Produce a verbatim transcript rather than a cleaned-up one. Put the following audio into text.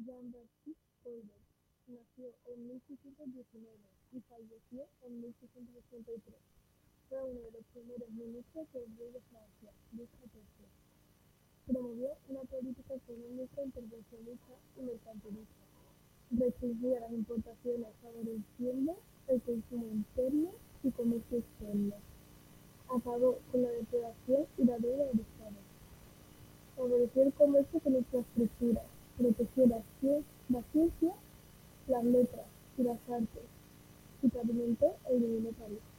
Jean-Baptiste Colbert nació en mil seiscientos diecinueve y falleció en mil seiscientos ochenta y tres. Fue uno de los primeros ministros del rey de Francia, Luis catorce. Promovió una política económica intervencionista y mercantilista. Restringía las importaciones favoreciendo el consumo interno y comercio externo. Acabó con la depredación y la deuda del Estado. Favoreció el comercio con infraestructuras. Protegió la, cien- la ciencia, las letras y las artes y pavimentó el Divino París.